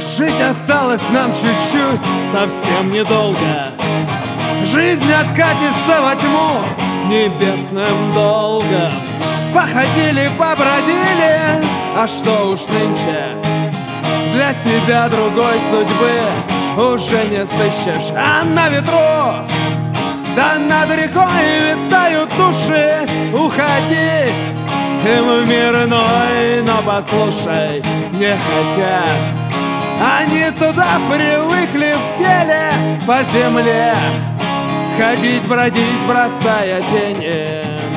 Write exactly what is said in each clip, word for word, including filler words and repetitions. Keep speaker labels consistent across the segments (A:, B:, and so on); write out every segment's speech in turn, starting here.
A: Жить осталось нам чуть-чуть, совсем недолго. Жизнь откатится во тьму небесным долгом. Походили, побродили, а что уж нынче? Для себя другой судьбы уже не сыщешь. А на ветру, да над рекой витают души. Уходить им в мир иной, но послушай, не хотят. Они туда привыкли в теле по земле ходить, бродить, бросая тени.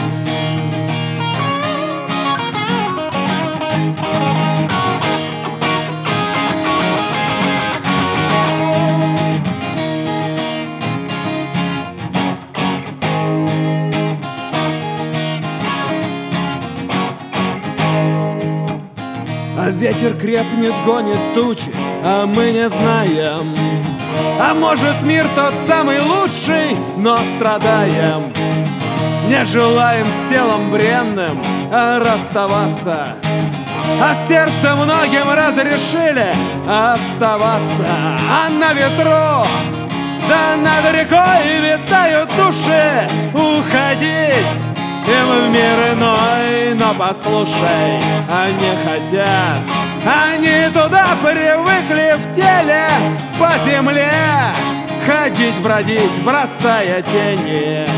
A: А ветер крепнет, гонит тучи, а мы не знаем. А может, мир тот самый лучший, но страдаем. Не желаем с телом бренным расставаться, а сердце многим разрешили оставаться. А на ветру, да над рекой витают души. Уходить им в мир иной, но послушай, они хотят. Они туда привыкли в теле по земле ходить, бродить, бросая тени.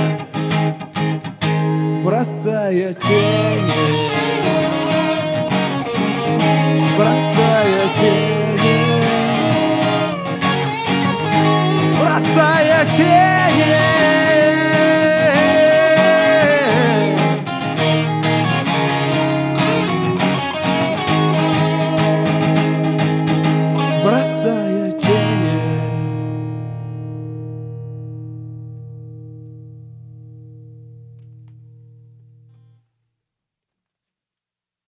A: Бросая тени. Бросая тени.